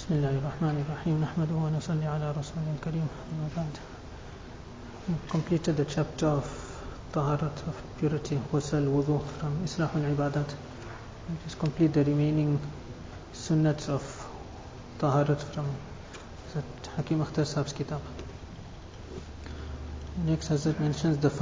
بسم الله الرحمن الرحيم نحمده ونصلي على رسوله الكريم أما بعد. We've completed the chapter of Taharat, of purity, ghusl, wudu from Islahul Ibadat. We just complete the remaining sunnats of Taharat from Hakim Akhtar Sahib's kitab. Next Hazrat mentions the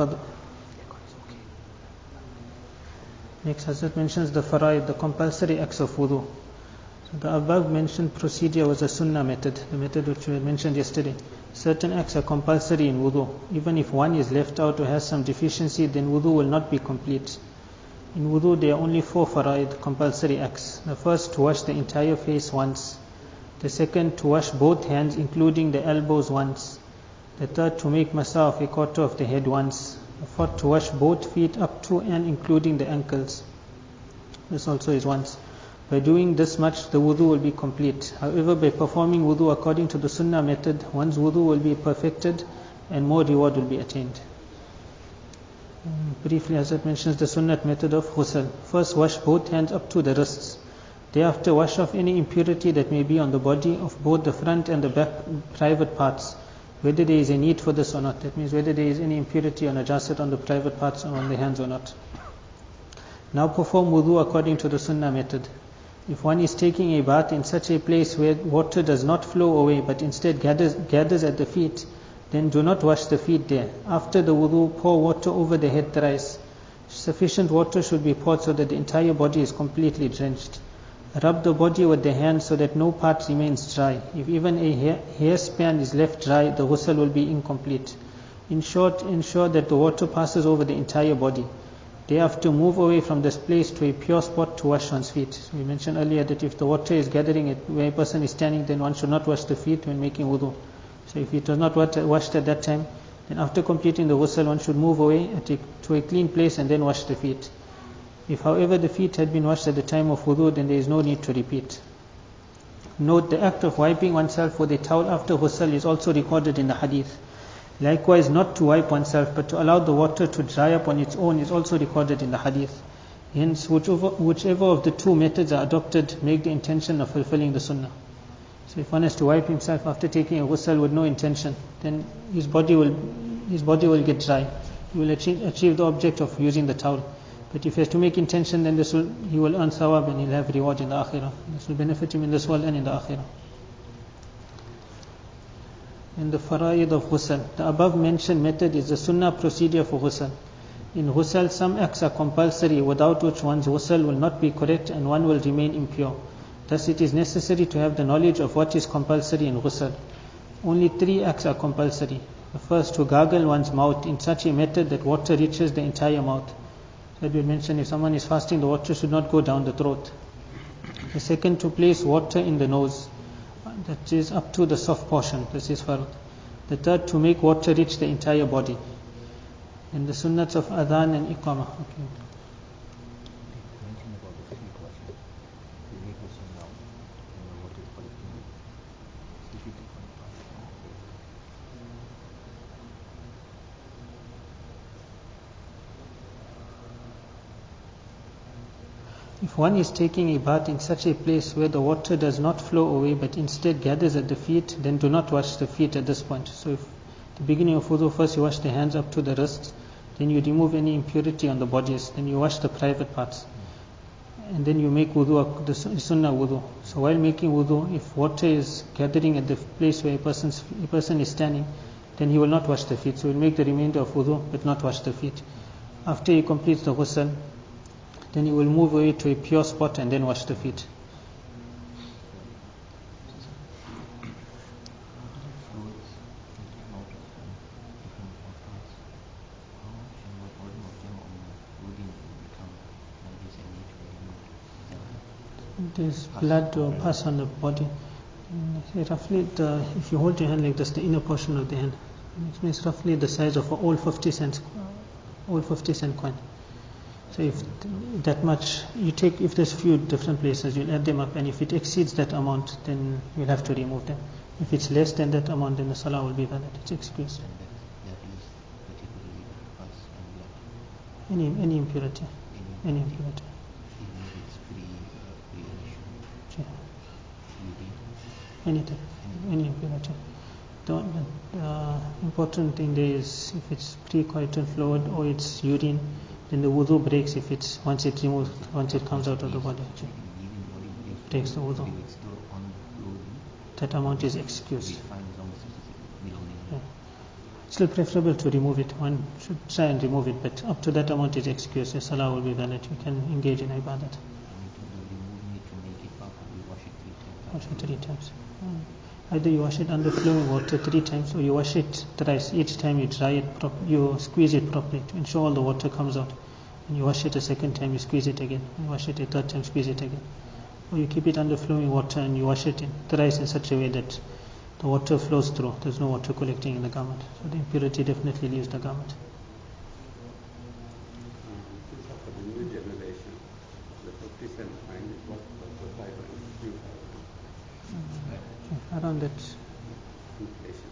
faraid, the compulsory acts of wudu. The above mentioned procedure was a sunnah method, the method which we had mentioned yesterday. Certain acts are compulsory in wudu. Even if one is left out or has some deficiency, then wudu will not be complete. In wudu there are only 4 faraid, compulsory acts. The first, to wash the entire face once. The second, to wash both hands including the elbows once. The third, to make masa of a quarter of the head once. The fourth, to wash both feet up to and including the ankles. This also is once. By doing this much, the wudu will be complete. However, by performing wudu according to the sunnah method, one's wudu will be perfected and more reward will be attained. Briefly, Hazrat mentions the sunnat method of ghusl. First, wash both hands up to the wrists. Thereafter, wash off any impurity that may be on the body of both the front and the back private parts, whether there is a need for this or not. That means whether there is any impurity or najasat on the private parts or on the hands or not. Now perform wudu according to the sunnah method. If one is taking a bath in such a place where water does not flow away but instead gathers at the feet, then do not wash the feet there. After the wudu, pour water over the head thrice. Sufficient water should be poured so that the entire body is completely drenched. Rub the body with the hands so that no part remains dry. If even a hair span is left dry, the ghusl will be incomplete. In short, ensure that the water passes over the entire body. Thereafter, move away from this place to a pure spot to wash one's feet. So we mentioned earlier that if the water is gathering at where a person is standing, then one should not wash the feet when making wudu. So if it was not washed at that time, then after completing the ghusl, one should move away to a clean place and then wash the feet. If however the feet had been washed at the time of wudu, then there is no need to repeat. Note, the act of wiping oneself with a towel after ghusl is also recorded in the hadith. Likewise, not to wipe oneself but to allow the water to dry up on its own is also recorded in the hadith. Hence, whichever of the two methods are adopted, make the intention of fulfilling the sunnah. So if one has to wipe himself after taking a ghusl with no intention, then his body will get dry. He will achieve the object of using the towel. But if he has to make intention, then he will earn thawab and he'll have reward in the akhirah. This will benefit him in this world and in the akhirah. In the faraid of ghusl, the above mentioned method is the sunnah procedure for ghusl. In ghusl, some acts are compulsory without which one's ghusl will not be correct and one will remain impure. Thus it is necessary to have the knowledge of what is compulsory in ghusl. Only 3 acts are compulsory. The first, to gargle one's mouth in such a method that water reaches the entire mouth. So we mentioned if someone is fasting, the water should not go down the throat. The second, to place water in the nose. That is up to the soft portion. This is fard. The third, to make water reach the entire body. And the sunnats of adhan and iqamah. Okay. If one is taking a bath in such a place where the water does not flow away but instead gathers at the feet, then do not wash the feet at this point. So if at the beginning of wudu, first you wash the hands up to the wrists, then you remove any impurity on the bodies, then you wash the private parts, and then you make wudu, the sunnah wudu. So while making wudu, if water is gathering at the place where a person is standing, then he will not wash the feet. So he will make the remainder of wudu but not wash the feet. After he completes the ghusl, then you will move away to a pure spot and then wash the feet. There's blood or pus on the body. Roughly, if you hold your hand like this, the inner portion of the hand, it means roughly the size of an old 50 cent coin. So if that much you take, if there's few different places, you'll add them up, and if it exceeds that amount, then you'll have to remove them. If it's less than that amount, then the salah will be valid. It's excused. Any impurity. Any impurity. Anytime, any impurity. The important thing there is if it's pre-coital fluid or it's urine, then the wudu breaks if it's once it comes out of the body. Breaks the wudu. That amount is excused. Yeah. Still preferable to remove it. One should try and remove it, but up to that amount is excused. Your salah will be valid. You can engage in ibadat. Wash it 3 times. Either you wash it under flowing water 3 times, or you wash it thrice. Each time you dry it, you squeeze it properly to ensure all the water comes out. And you wash it a second time, you squeeze it again. You wash it a third time, squeeze it again. Or you keep it under flowing water and you wash it thrice in such a way that the water flows through. There's no water collecting in the garment. So the impurity definitely leaves the garment. For the new generation, the 50 cent fine is what the 500 Around that. inflation.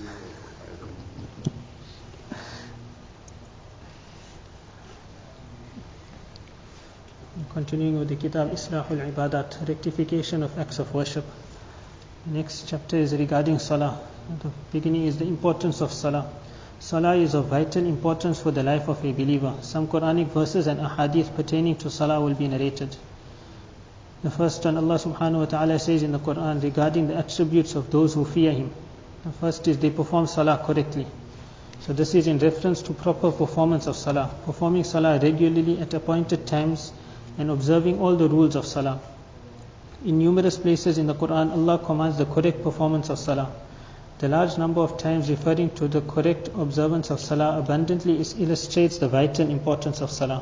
Continuing with the Kitab Islahul Ibadat, rectification of acts of worship. The next chapter is regarding Salah. The beginning is the importance of Salah. Salah is of vital importance for the life of a believer. Some Quranic verses and ahadith pertaining to Salah will be narrated. The first one, Allah subhanahu wa ta'ala says in the Quran regarding the attributes of those who fear Him. The first is they perform Salah correctly. So this is in reference to proper performance of Salah. Performing Salah regularly at appointed times and observing all the rules of Salah. In numerous places in the Quran, Allah commands the correct performance of Salah. The large number of times referring to the correct observance of Salah abundantly illustrates the vital importance of Salah.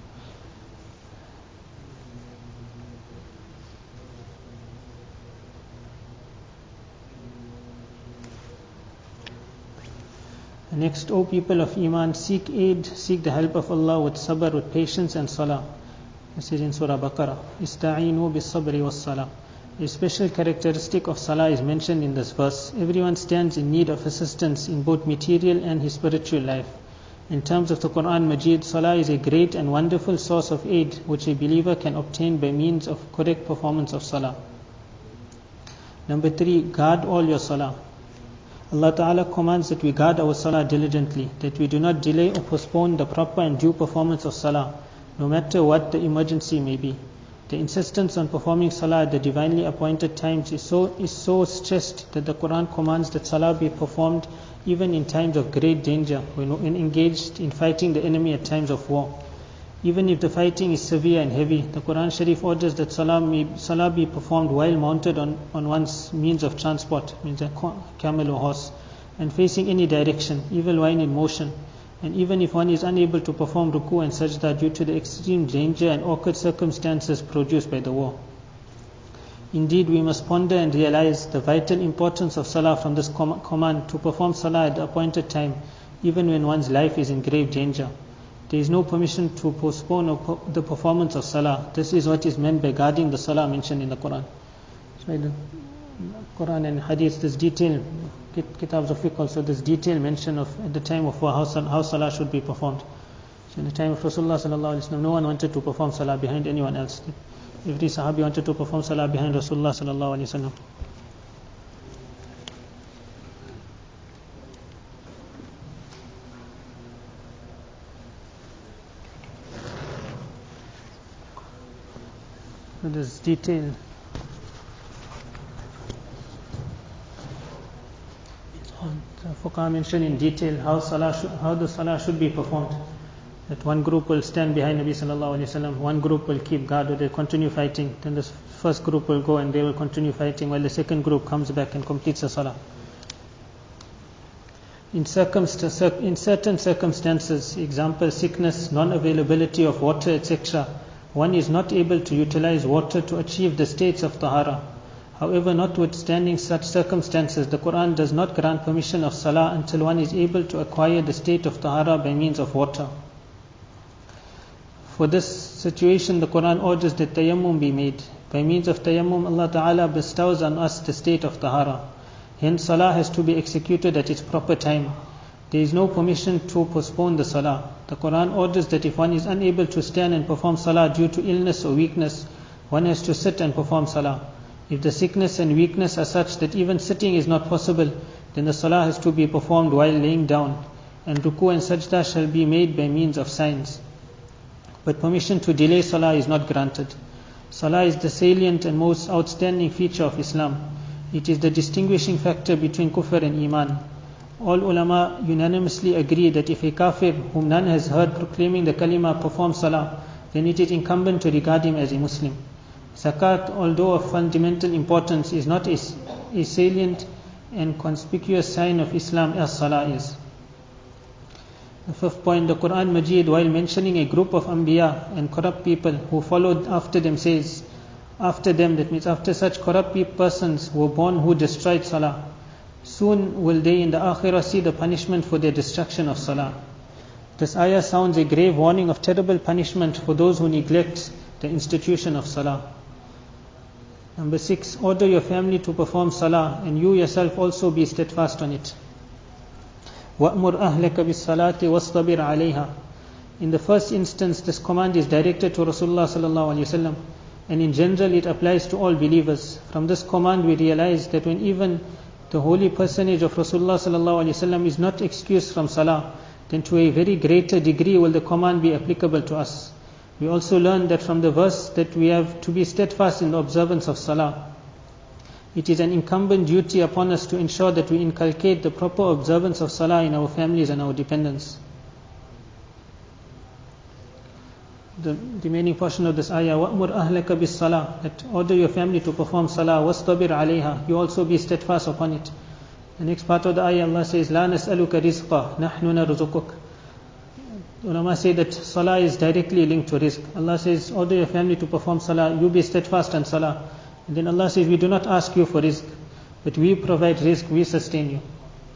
Next, O people of Iman, seek aid, seek the help of Allah with sabr, with patience and Salah. This is in Surah Baqarah. Ista'inu bis sabri was Salah. A special characteristic of Salah is mentioned in this verse. Everyone stands in need of assistance in both material and his spiritual life. In terms of the Quran Majid, Salah is a great and wonderful source of aid which a believer can obtain by means of correct performance of Salah. Number 3, guard all your Salah. Allah Ta'ala commands that we guard our Salah diligently, that we do not delay or postpone the proper and due performance of Salah, no matter what the emergency may be. The insistence on performing Salah at the divinely appointed times is so stressed that the Quran commands that Salah be performed even in times of great danger, when engaged in fighting the enemy at times of war. Even if the fighting is severe and heavy, the Quran Sharif orders that Salah be performed while mounted on one's means of transport, means a camel or horse, and facing any direction, even while in motion. And even if one is unable to perform ruku and sajda due to the extreme danger and awkward circumstances produced by the war. Indeed, we must ponder and realize the vital importance of Salah from this command to perform Salah at the appointed time, even when one's life is in grave danger. There is no permission to postpone the performance of Salah. This is what is meant by guarding the Salah mentioned in the Quran. So in the Quran and Hadith, this detail, Kitabs of Fiqh also, this detail mention of at the time of war, how Salah should be performed. So in the time of Rasulullah sallallahu alaihi wasallam, no one wanted to perform Salah behind anyone else. Every Sahabi wanted to perform Salah behind Rasulullah sallallahu alaihi wasallam. So this detail the Fuqaha mention in detail how the Salah should be performed. That one group will stand behind Nabi sallallahu alaihi wasallam, one group will keep guard, or they continue fighting. Then the first group will go and they will continue fighting while the second group comes back and completes the Salah. In certain circumstances, example sickness, non-availability of water, etc., one is not able to utilize water to achieve the states of Tahara. However, notwithstanding such circumstances, the Quran does not grant permission of Salah until one is able to acquire the state of Tahara by means of water. For this situation, the Quran orders that tayammum be made. By means of tayammum, Allah Ta'ala bestows on us the state of Tahara. Hence, Salah has to be executed at its proper time. There is no permission to postpone the Salah. The Quran orders that if one is unable to stand and perform Salah due to illness or weakness, one has to sit and perform Salah. If the sickness and weakness are such that even sitting is not possible, then the salah has to be performed while laying down, and ruku and sajda shall be made by means of signs. But permission to delay salah is not granted. Salah is the salient and most outstanding feature of Islam. It is the distinguishing factor between kufr and iman. All ulama unanimously agree that if a kafir whom none has heard proclaiming the kalima performs salah, then it is incumbent to regard him as a Muslim. Zakat, although of fundamental importance, is not a salient and conspicuous sign of Islam as salah is. The fifth point, the Quran Majid, while mentioning a group of Anbiya and corrupt people who followed after them, says, after them, that means after such corrupt persons were born who destroyed salah, soon will they in the akhirah see the punishment for their destruction of salah. This ayah sounds a grave warning of terrible punishment for those who neglect the institution of salah. Number 6, order your family to perform salah, and you yourself also be steadfast on it. وَأْمُرْ أَهْلَكَ بِالصَّلَاةِ وَاصْطَبِرْ عَلَيْهَا. In the first instance, this command is directed to Rasulullah sallallahu alaihi wasallam, and in general it applies to all believers. From this command we realize that when even the holy personage of Rasulullah sallallahu alaihi wasallam is not excused from salah, then to a very greater degree will the command be applicable to us. We also learn that from the verse that we have to be steadfast in the observance of salah. It is an incumbent duty upon us to ensure that we inculcate the proper observance of salah in our families and our dependents. The remaining portion of this ayah, وَأْمُرْ أَهْلَكَ بِالصَّلَاةِ, that order your family to perform salah, وَاسْطَبِرْ عَلَيْهَا, you also be steadfast upon it. The next part of the ayah, Allah says, لَا نَسْأَلُكَ رِزْقًا نَحْنُ نَرْزُقُكَ. Ulama say that salah is directly linked to rizq. Allah says, order your family to perform salah, you be steadfast on salah. And then Allah says, we do not ask you for rizq, but we provide rizq, we sustain you.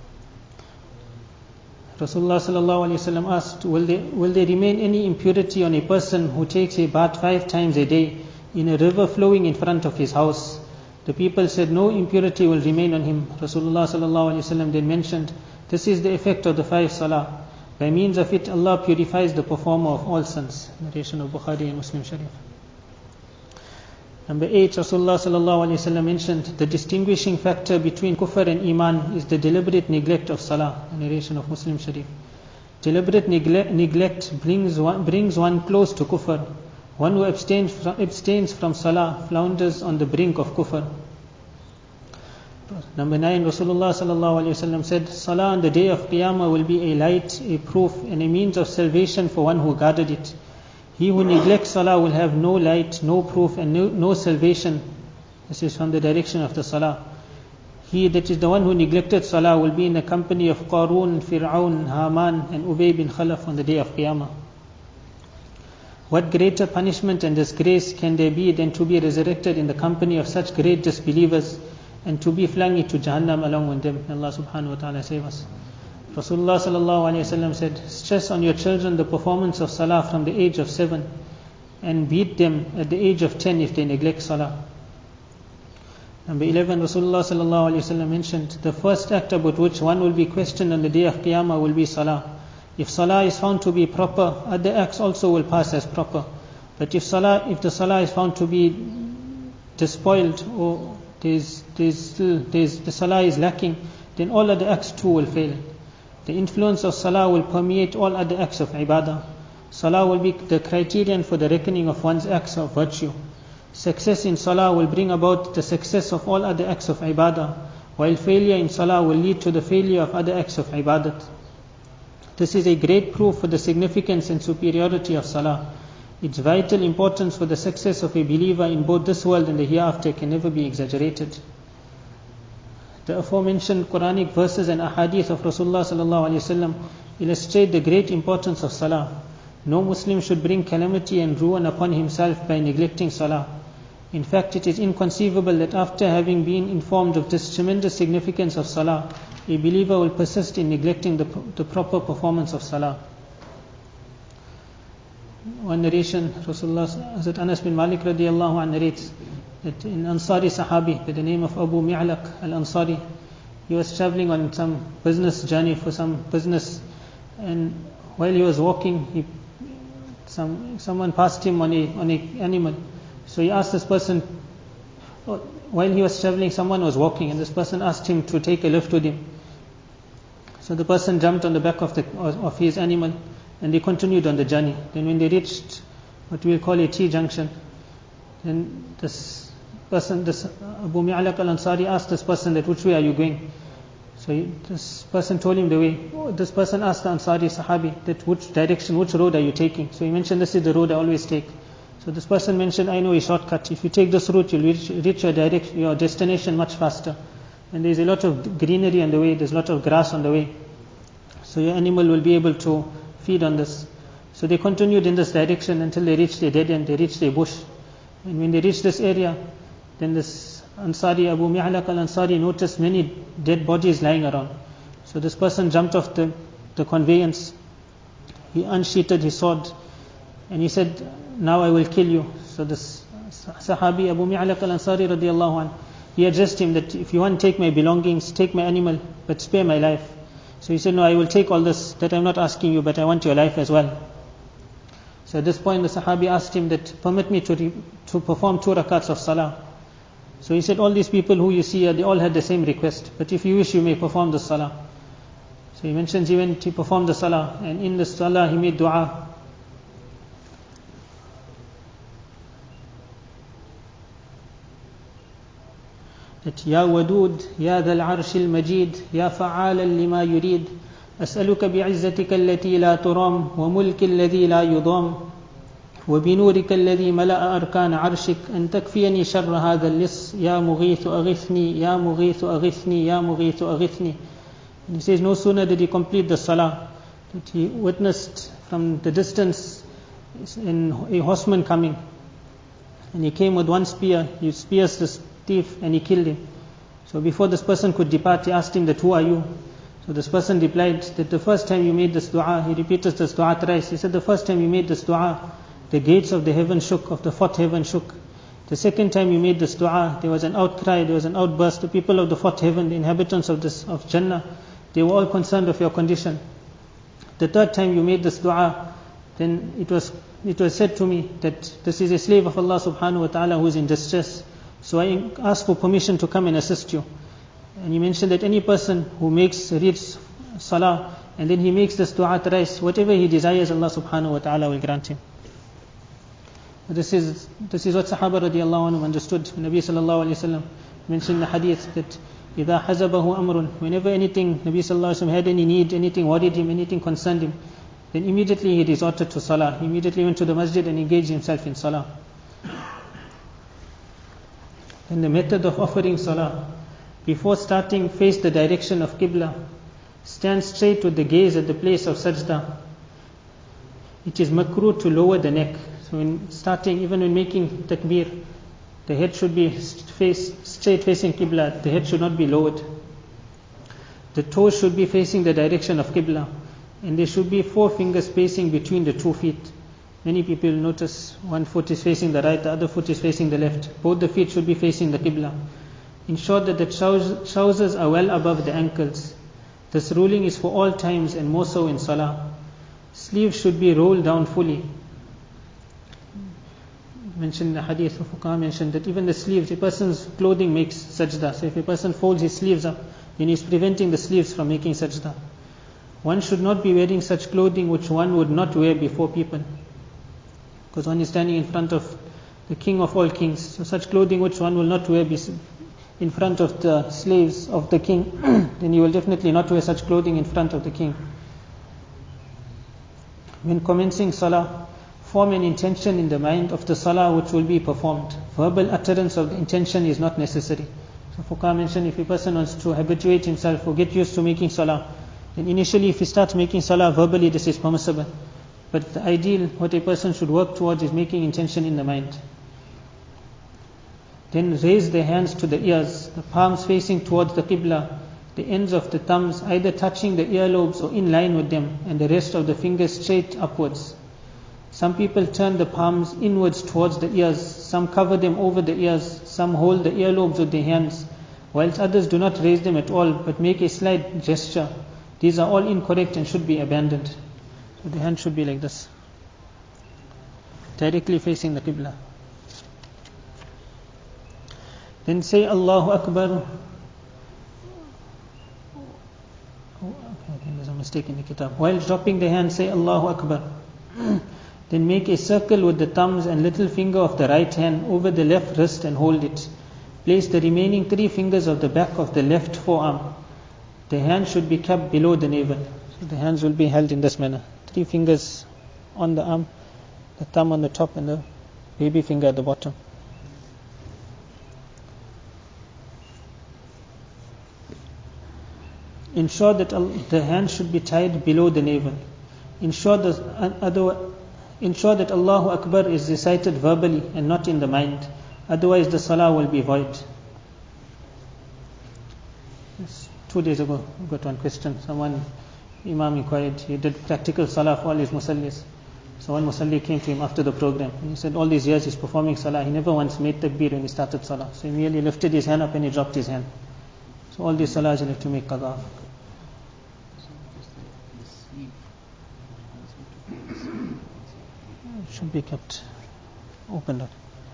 Rasulullah sallallahu alaihi wasallam asked, will there remain any impurity on a person who takes a bath 5 times a day in a river flowing in front of his house? The people said, no impurity will remain on him. Rasulullah sallallahu alaihi wasallam then mentioned, this is the effect of the 5 salah. By means of it, Allah purifies the performer of all sins. Narration of Bukhari and Muslim Sharif. Number 8, Rasulullah sallallahu alaihi wasallam mentioned the distinguishing factor between kufr and iman is the deliberate neglect of salah. Narration of Muslim Sharif. Deliberate neglect brings one close to kufr. One who abstains from salah flounders on the brink of kufr. Number 9, Rasulullah sallallahu alaihi wasallam said, salah on the day of Qiyamah will be a light, a proof, and a means of salvation for one who guarded it. He who neglects salah will have no light, no proof, and no salvation. This is from the direction of the salah. He that is the one who neglected salah will be in the company of Qarun, Fir'aun, Haman, and Ubay bin Khalaf on the day of Qiyamah. What greater punishment and disgrace can there be than to be resurrected in the company of such great disbelievers and to be flung into Jahannam along with them? May Allah subhanahu wa ta'ala save us. Rasulullah sallallahu alaihi wasallam said, stress on your children the performance of salah from the age of 7 and beat them at the age of 10 if they neglect salah. Number 11, Rasulullah sallallahu alaihi wasallam mentioned the first act about which one will be questioned on the day of Qiyamah will be salah. If salah is found to be proper, other acts also will pass as proper. But if the salah is found to be despoiled or the salah is lacking, then all other acts too will fail. The influence of salah will permeate all other acts of ibadah. Salah will be the criterion for the reckoning of one's acts of virtue. Success in salah will bring about the success of all other acts of ibadah, while failure in salah will lead to the failure of other acts of ibadat. This is a great proof for the significance and superiority of salah. Its vital importance for the success of a believer in both this world and the hereafter can never be exaggerated. The aforementioned Quranic verses and ahadith of Rasulullah sallallahu alaihi wasallam illustrate the great importance of salah. No Muslim should bring calamity and ruin upon himself by neglecting salah. In fact, it is inconceivable that after having been informed of this tremendous significance of salah, a believer will persist in neglecting the proper performance of salah. One narration, Rasulullah Hazrat Anas bin Malik radiallahu anh narrates that an Ansari Sahabi by the name of Abu Mi'laq al-Ansari, he was traveling on some business journey for some business, and while he was walking, someone passed him on a animal. So he asked this person, while he was traveling, someone was walking, and this person asked him to take a lift with him. So the person jumped on the back of his animal, and they continued on the journey. Then when they reached what we will call a T-junction, then this Abu Mi'alaq al-Ansari asked this person that, which way are you going? So this person told him the way. This person asked the Ansari Sahabi that, which direction, which road are you taking? So he mentioned, this is the road I always take. So this person mentioned, I know a shortcut. If you take this route, you'll reach your destination much faster. And there's a lot of greenery on the way, there's a lot of grass on the way. So your animal will be able to feed on this. So they continued in this direction until they reached a dead end, they reached a bush. And when they reached this area, then this Ansari, Abu Mi'alaq al-Ansari, noticed many dead bodies lying around. So this person jumped off the conveyance, he unsheathed his sword, and he said, now I will kill you. So this Sahabi, Abu Mi'alaq al-Ansari radiallahu anh, he addressed him that, if you want to take my belongings, take my animal, but spare my life. So he said, no, I will take all this, that I'm not asking you, but I want your life as well. So at this point the Sahabi asked him that, permit me to perform 2 rakats of salah. So he said, all these people who you see here, they all had the same request, but if you wish, you may perform the salah. So he mentions he went to perform the salah, and in the salah he made dua. That, Ya Wadud, Ya Dhal Arsh al-Majid, Ya Fa'ala lima yurid, أسألك بعزتك التي لا ترام وملك الذي لا يضام وبنورك الذي ملأ أركان عرشك أن تكفيني شر هذا اللص يا مغيث أغثني يا مغيث أغثني يا مغيث أغثني. And he says, no sooner did he complete the salah that he witnessed from the distance a horseman coming, and he came with one spear. He spears this thief and he killed him. So before this person could depart, he asked him that, who are you? So this person replied that, the first time you made this dua, he repeated this dua thrice. He said, the first time you made this dua, the gates of the heaven shook, of the 4th heaven shook. The second time you made this dua, there was an outcry, there was an outburst. The people of the 4th heaven, the inhabitants of Jannah, they were all concerned of your condition. The third time you made this dua, then it was said to me that this is a slave of Allah subhanahu wa ta'ala who is in distress. So I ask for permission to come and assist you. And he mentioned that any person who reads salah and then he makes this dua thrice, whatever he desires, Allah subhanahu wa ta'ala will grant him. This is what Sahaba radiallahu anhum understood. Nabi sallallahu alayhi wa sallam mentioned in the hadith that إِذَا حَزَبَهُ أَمْرٌ, whenever anything, Nabi sallallahu alayhi wa sallam had any need, anything worried him, anything concerned him, then immediately he resorted to salah. He immediately went to the masjid and engaged himself in salah. Then the method of offering salah: before starting, face the direction of Qibla. Stand straight with the gaze at the place of sajda. It is makruh to lower the neck. So when starting, even when making takbir, the head should be straight facing Qibla. The head should not be lowered. The toes should be facing the direction of Qibla. And there should be 4 finger spacing between the 2 feet. Many people notice one foot is facing the right, the other foot is facing the left. Both the feet should be facing the Qibla. Ensure that the trousers are well above the ankles. This ruling is for all times and more so in salah. Sleeves should be rolled down fully. Mentioned in the hadith of Fuqaha mentioned that even the sleeves, a person's clothing makes sajda. So if a person folds his sleeves up, then he is preventing the sleeves from making sajda. One should not be wearing such clothing which one would not wear before people, because one is standing in front of the king of all kings. So such clothing which one will not wear in front of the slaves of the king, then you will definitely not wear such clothing in front of the king. When commencing salah, form an intention in the mind of the salah which will be performed. Verbal utterance of the intention is not necessary. So Fuqaha mentioned, if a person wants to habituate himself or get used to making salah, then initially if he starts making salah verbally, this is permissible. But the ideal, what a person should work towards, is making intention in the mind. Then raise the hands to the ears, the palms facing towards the Qibla, the ends of the thumbs either touching the earlobes or in line with them, and the rest of the fingers straight upwards. Some people turn the palms inwards towards the ears, some cover them over the ears, some hold the earlobes with their hands, whilst others do not raise them at all but make a slight gesture. These are all incorrect and should be abandoned. So the hand should be like this, directly facing the Qibla. Then say Allahu Akbar. I think there's a mistake in the kitab. While dropping the hand, say Allahu Akbar. Then make a circle with the thumbs and little finger of the right hand over the left wrist and hold it. Place the remaining 3 fingers of the back of the left forearm. The hand should be kept below the navel. So the hands will be held in this manner. 3 fingers on the arm, the thumb on the top and the baby finger at the bottom. Ensure that the hand should be tied below the navel. Ensure that Allahu Akbar is recited verbally and not in the mind. Otherwise the salah will be void. 2 days ago, I got one question. Someone, Imam inquired, he did practical salah for all his musallis. So one musalli came to him after the program. And he said all these years he's performing salah. He never once made takbir when he started salah. So he merely lifted his hand up and he dropped his hand. So all these salahs you have to make qada. Should be kept opened up.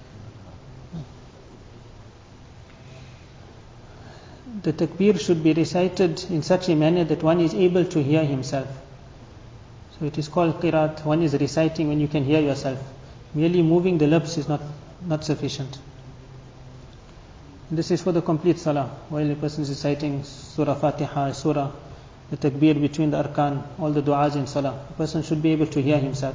The takbir should be recited in such a manner that one is able to hear himself. So it is called qiraat. One is reciting when you can hear yourself. Merely moving the lips is not sufficient. And this is for the complete salah. While a person is reciting surah Fatiha, surah, the takbir between the arkan, all the du'as in salah, a person should be able to hear himself.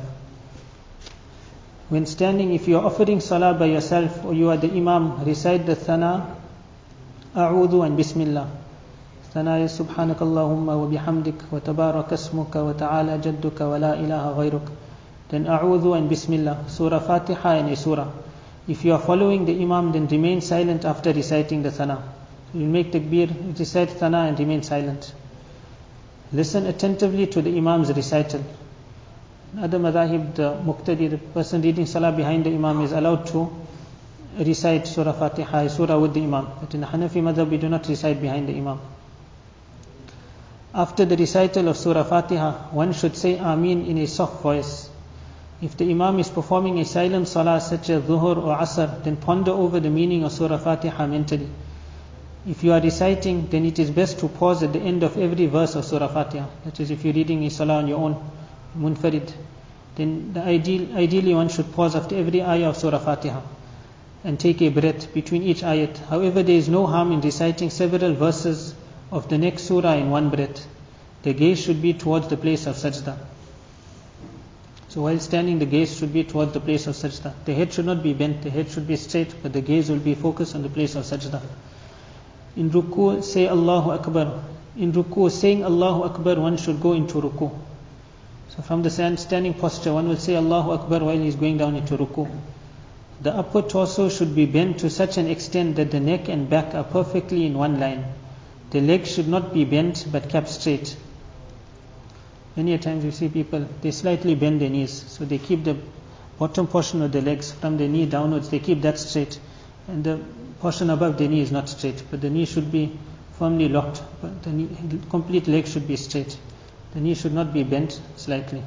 When standing, if you are offering salah by yourself or you are the imam, recite the thana, a'udhu and bismillah. Thana is subhanakallahumma wa bihamdik wa tabarak asmuka wa ta'ala jadduka wa la ilaha ghayruk. Then a'udhu and bismillah, surah Fatiha and a surah. If you are following the imam, then remain silent after reciting the thana. So you make takbir, recite thana and remain silent. Listen attentively to the imam's recital. In other madhahib, the muqtadi, the person reading salah behind the imam, is allowed to recite surah Fatiha, surah with the imam. But in the Hanafi madhab, we do not recite behind the imam. After the recital of surah Fatiha, one should say Ameen in a soft voice. If the imam is performing a silent salah such as Dhuhr or Asr, then ponder over the meaning of surah Fatiha mentally. If you are reciting, then it is best to pause at the end of every verse of surah Fatiha. That is, if you're reading a salah on your own, munfarid, then ideally one should pause after every ayah of surah Fatiha and take a breath between each ayat. However, there is no harm in reciting several verses of the next surah in one breath. The gaze should be towards the place of sajda. So while standing, the gaze should be towards the place of sajda. The head should not be bent, the head should be straight, but the gaze will be focused on the place of sajda. In ruku, say Allahu Akbar. In ruku, saying Allahu Akbar, one should go into ruku. So from the standing posture, one will say Allahu Akbar while he is going down into ruku. The upper torso should be bent to such an extent that the neck and back are perfectly in one line. The legs should not be bent but kept straight. Many a times you see people, they slightly bend their knees. So they keep the bottom portion of the legs from the knee downwards, they keep that straight. And the portion above the knee is not straight. But the knee should be firmly locked. But the complete leg should be straight. The knee should not be bent slightly.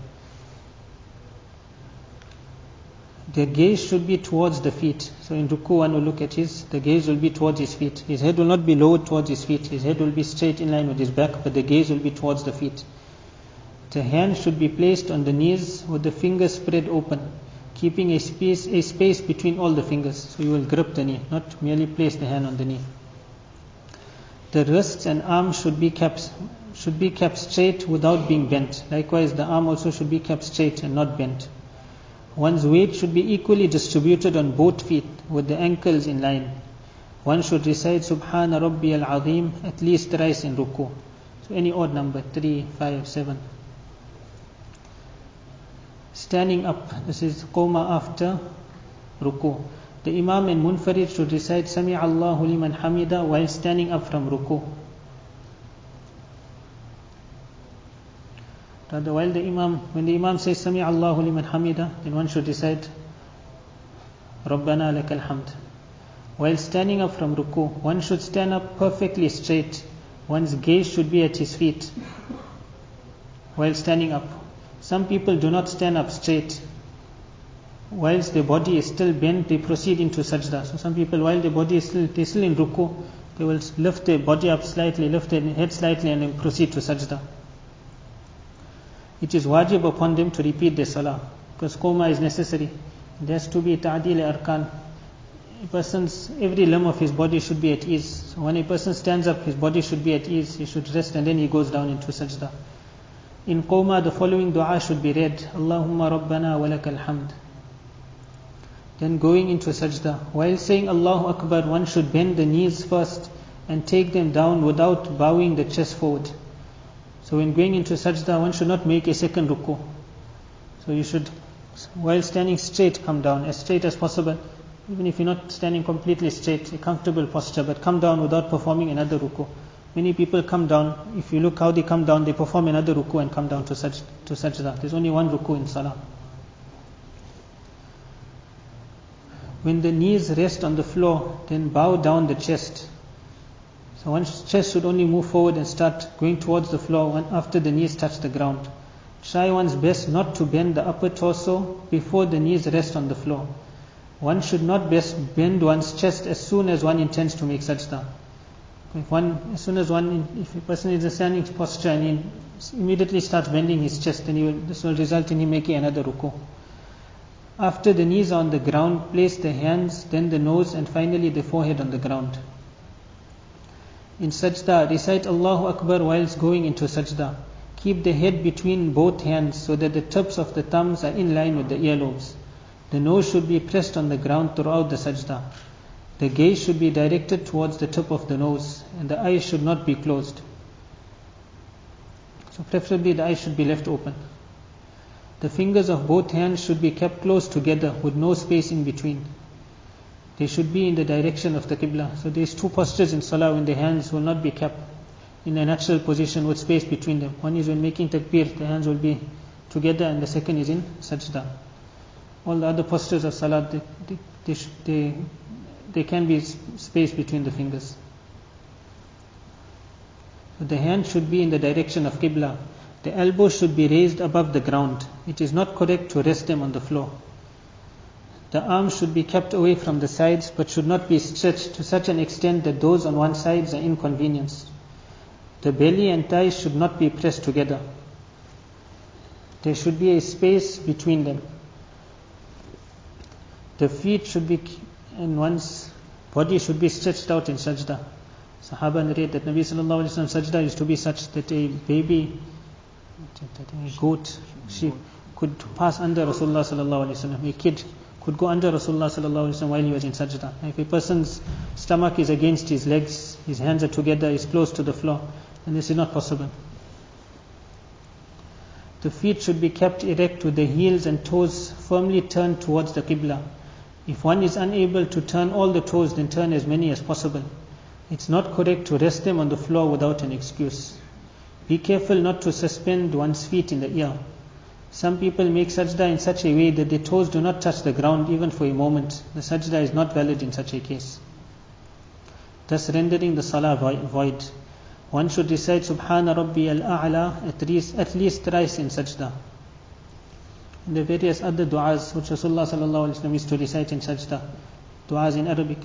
The gaze should be towards the feet. So in ruku, one will look at the gaze will be towards his feet. His head will not be lowered towards his feet. His head will be straight in line with his back, but the gaze will be towards the feet. The hand should be placed on the knees with the fingers spread open, keeping a space between all the fingers. So you will grip the knee, not merely place the hand on the knee. The wrists and arms should be kept straight without being bent. Likewise, the arm also should be kept straight and not bent. One's weight should be equally distributed on both feet with the ankles in line. One should recite Subhana Rabbi al-Azim at least thrice in ruku. So any odd number, 3, 5, 7. Standing up, this is qawma after ruku. The imam and munfarid should recite Sami Allahu liman hamida while standing up from ruku. When the imam says Sami Allahu liman hamida, then one should recite Rabbana lakal hamd. While standing up from ruku, one should stand up perfectly straight. One's gaze should be at his feet while standing up. Some people do not stand up straight. whilst their body is still bent, they proceed into sajda. So some people, while their body is still in ruku, they will lift their body up slightly, lift their head slightly, and then proceed to sajda. It is wajib upon them to repeat their salah, because qoma is necessary. There has to be ta'dil arkan. A person's, every limb of his body should be at ease. So when a person stands up, his body should be at ease, he should rest, and then he goes down into sajda. In qoma, the following dua should be read: Allahumma rabbana wa lakal hamd. Then going into sajda, while saying Allahu Akbar, one should bend the knees first and take them down without bowing the chest forward. So when going into sajda, one should not make a second ruku. So you should, while standing straight, come down as straight as possible. Even if you're not standing completely straight, a comfortable posture, but come down without performing another ruku. Many people come down, if you look how they come down, they perform another ruku and come down to sajda. There's only one ruku in salah. When the knees rest on the floor, then bow down the chest. So one's chest should only move forward and start going towards the floor after the knees touch the ground. Try one's best not to bend the upper torso before the knees rest on the floor. One should not best bend one's chest as soon as one intends to make sajda. If a person is in a standing posture and he immediately starts bending his chest, then this will result in him making another ruku. After the knees are on the ground, place the hands, then the nose, and finally the forehead on the ground. In sajda, recite Allahu Akbar whilst going into sajda. Keep the head between both hands so that the tips of the thumbs are in line with the earlobes. The nose should be pressed on the ground throughout the sajda. The gaze should be directed towards the tip of the nose, and the eyes should not be closed. So preferably the eyes should be left open. The fingers of both hands should be kept close together with no space in between. They should be in the direction of the Qibla. So there's two postures in Salah when the hands will not be kept in a natural position with space between them. One is when making takbir, the hands will be together, and the second is in sajda. All the other postures of Salah, there can be space between the fingers. So the hand should be in the direction of Qibla. The elbows should be raised above the ground. It is not correct to rest them on the floor. The arms should be kept away from the sides, but should not be stretched to such an extent that those on one side are inconvenienced. The belly and thighs should not be pressed together. There should be a space between them. The feet should be, and one's body should be stretched out in sajda. Sahaba narrate that Nabi sallallahu alaihi wasallam sajda used to be such that a baby, a goat, sheep could pass under Rasulullah sallallahu alaihi wasallam. A kid could go under Rasulullah sallallahu alaihi wasallam while he was in sajda. If a person's stomach is against his legs, his hands are together, he's close to the floor, then this is not possible. The feet should be kept erect with the heels and toes firmly turned towards the Qibla. If one is unable to turn all the toes, then turn as many as possible. It's not correct to rest them on the floor without an excuse. Be careful not to suspend one's feet in the air. Some people make sajda in such a way that their toes do not touch the ground even for a moment. The sajda is not valid in such a case, thus rendering the salah void. One should recite Subhana Rabbi al-A'la at least thrice in sajda. And the various other du'as which Rasulullah sallallahu alaihi wasallam used to recite in sajda, du'as in Arabic.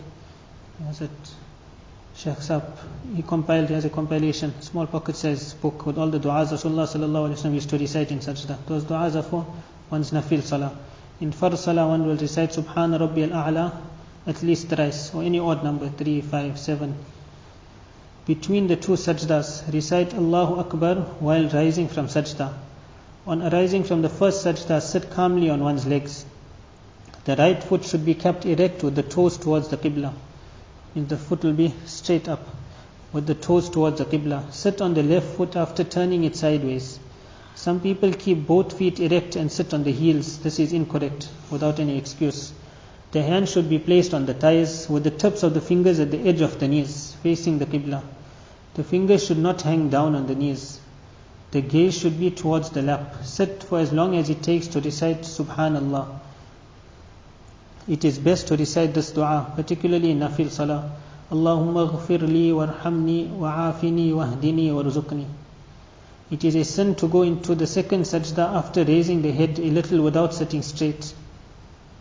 Shaykh Saab, he has a compilation, small pocket-sized book with all the du'as Rasulullah sallallahu alaihi wasallam used to recite in sajda. Those du'as are for one's nafil salah. In fard salah, one will recite Subhana Rabbi al-A'la at least thrice, or any odd number, 3, 5, 7. Between the two sajdas, recite Allahu Akbar while rising from sajda. On arising from the first sajda, sit calmly on one's legs. The right foot should be kept erect with the toes towards the Qibla. The foot will be straight up with the toes towards the Qibla. Sit on the left foot after turning it sideways. Some people keep both feet erect and sit on the heels. This is incorrect, without any excuse. The hand should be placed on the thighs with the tips of the fingers at the edge of the knees, facing the Qibla. The fingers should not hang down on the knees. The gaze should be towards the lap. Sit for as long as it takes to recite Subhanallah. It is best to recite this dua, particularly in nafil salah. Allahumma ghafir li warhamni wa'afini wahdini warzuqni. It is a sin to go into the second sajda after raising the head a little without sitting straight.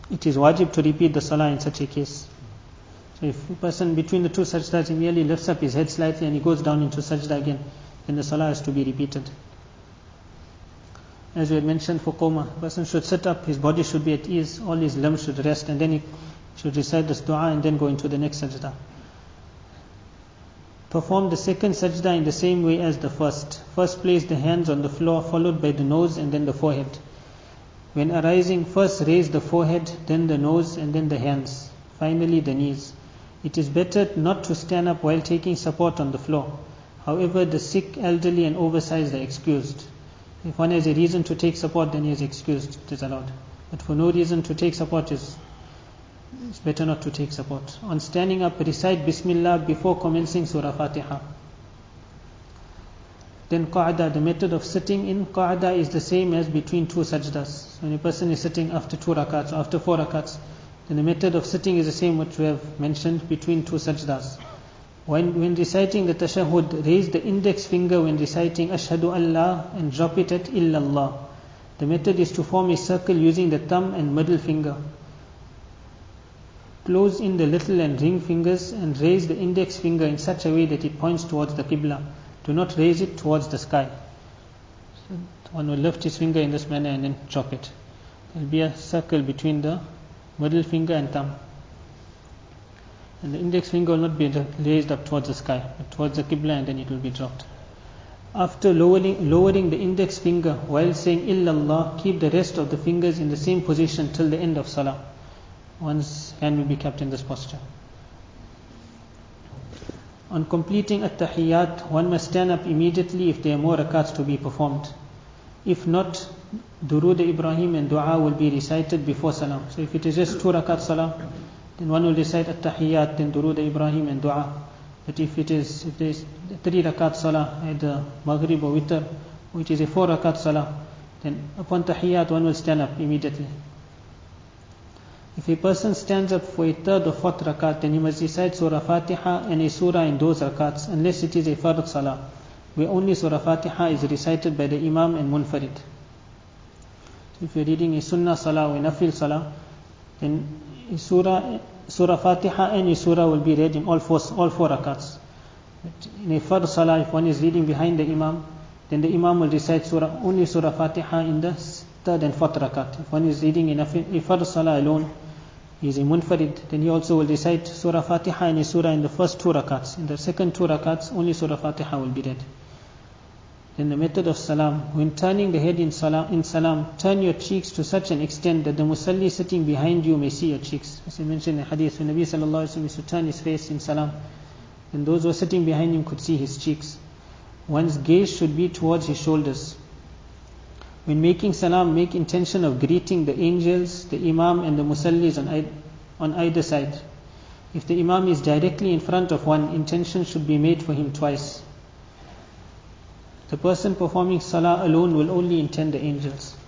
it is wajib to repeat the salah in such a case. So if a person between the two sajdas, he merely lifts up his head slightly and he goes down into sajda again, then the salah has to be repeated. As we had mentioned for coma, a person should sit up, his body should be at ease, all his limbs should rest, and then he should recite this dua and then go into the next sajda. Perform the second sajda in the same way as the first. First place the hands on the floor, followed by the nose and then the forehead. When arising, first raise the forehead, then the nose and then the hands, finally the knees. It is better not to stand up while taking support on the floor. However, the sick, elderly and oversized are excused. If one has a reason to take support, then he is excused, it is allowed. But for no reason to take support, it's better not to take support. On standing up, recite Bismillah before commencing Surah Fatiha. Then Qa'da, the method of sitting in Qa'da is the same as between two sajdas. So when a person is sitting after 2 rakats or after 4 rakats, then the method of sitting is the same which we have mentioned between two sajdas. When reciting the tashahhud, raise the index finger when reciting Ashhadu Allah and drop it at Illallah. The method is to form a circle using the thumb and middle finger. Close in the little and ring fingers and raise the index finger in such a way that it points towards the Qibla. Do not raise it towards the sky. So one will lift his finger in this manner and then drop it. There will be a circle between the middle finger and thumb. And the index finger will not be raised up towards the sky, but towards the Qibla, and then it will be dropped. After lowering the index finger while saying Illallah, keep the rest of the fingers in the same position till the end of Salah. One's hand will be kept in this posture. On completing at-tahiyyat, one must stand up immediately if there are more rakats to be performed. If not, Durood Ibrahim and dua will be recited before salam. So if it is just 2 rakat salah, then one will recite at-tahiyyat, then Durood Ibrahim and dua. But if there is 3 rakat salah, either maghrib or witr, which is a 4 rakat salah, then upon tahiyyat one will stand up immediately. If a person stands up for a 3rd or 4th rakat, then he must recite Surah Fatiha and a surah in those rakats, unless it is a fard salah, where only Surah Fatiha is recited by the imam and munfarid. So if you are reading a sunnah salah or a nafil salah, then a Surah Fatiha and a surah will be read in all four rakats. But in a fard salah, if one is reading behind the imam, then the imam will recite only Surah Fatiha in the 3rd and 4th rakat. If one is reading a fard salah alone, he is a munfarid, then he also will recite Surah Fatiha and a surah in the first 2 rakats. In the second 2 rakats, only Surah Fatiha will be read. Then the method of salam. When turning the head in salam, turn your cheeks to such an extent that the musalli sitting behind you may see your cheeks. As I mentioned in the hadith, when Nabi sallallahu alaihi wasallam used to turn his face in salam, then those who were sitting behind him could see his cheeks. One's gaze should be towards his shoulders. When making salam, make intention of greeting the angels, the imam and the musallis on either side. If the imam is directly in front of one, intention should be made for him twice. The person performing salah alone will only intend the angels.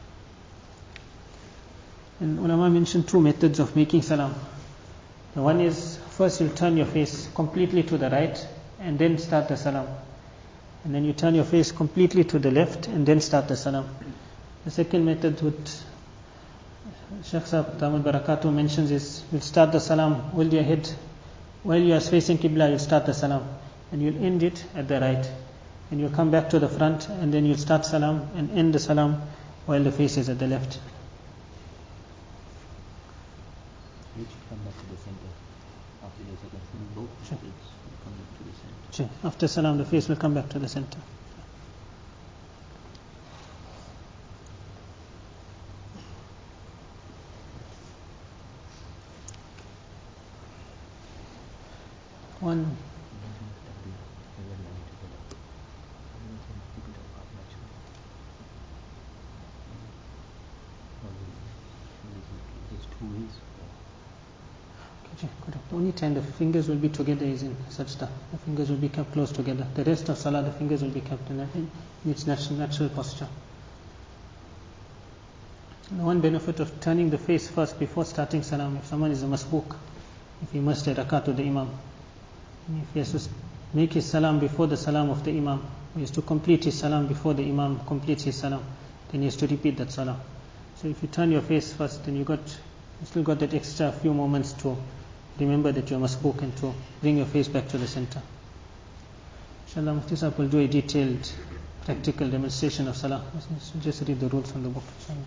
And ulama mentioned 2 methods of making salam. The one is, first you'll turn your face completely to the right and then start the salam. And then you turn your face completely to the left and then start the salam. The second method which Shaykh Sahib Tamil Barakatuh mentions is, you'll start the salam, hold your head while you are facing Qibla, you'll start the salam and you'll end it at the right. And you'll come back to the front and then you'll start salam and end the salam while the face is at the left. You should come back to the center after the second salam. Both Sure. faces will come back to the center. After salam, the face will come back to the center. One. There's 2 ways. Correct. The only time the fingers will be together is in sajda. The fingers will be kept close together. The rest of salah, the fingers will be kept in its natural posture. The one benefit of turning the face first before starting salam, if someone is a masbook, if he must a rakat to the imam, if he has to make his salam before the salam of the imam, he has to complete his salam before the imam completes his salam, then he has to repeat that salam. So if you turn your face first, then you got You still got that extra few moments to remember that you are masbook and to bring your face back to the center. Inshallah, Mufti Sahib will do a detailed practical demonstration of Salah. Just read the rules from the book. Inshallah.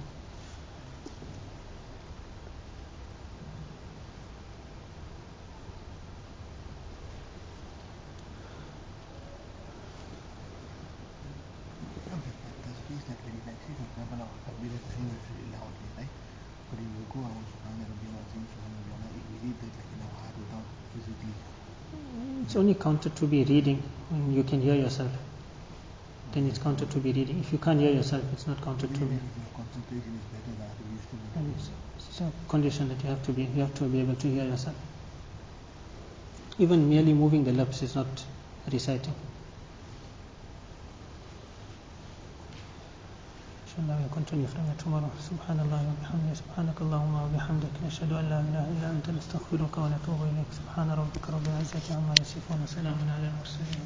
It's only counted to be reading when you can hear yourself. Then it's counted to be reading. If you can't hear yourself, it's not counted to be. And it's a condition that you have to be able to hear yourself. Even merely moving the lips is not reciting. Inshallah, we'll continue from here tomorrow. Subhanallah wa bihamdihi, subhanakallahumma wa bihamdik, nashhadu an la ilaha illa anta, nastaghfiruka wa natubu ilayk. Subhana rabbika rabbil izzati amma yasifun, wa salamun ala al-mursalin.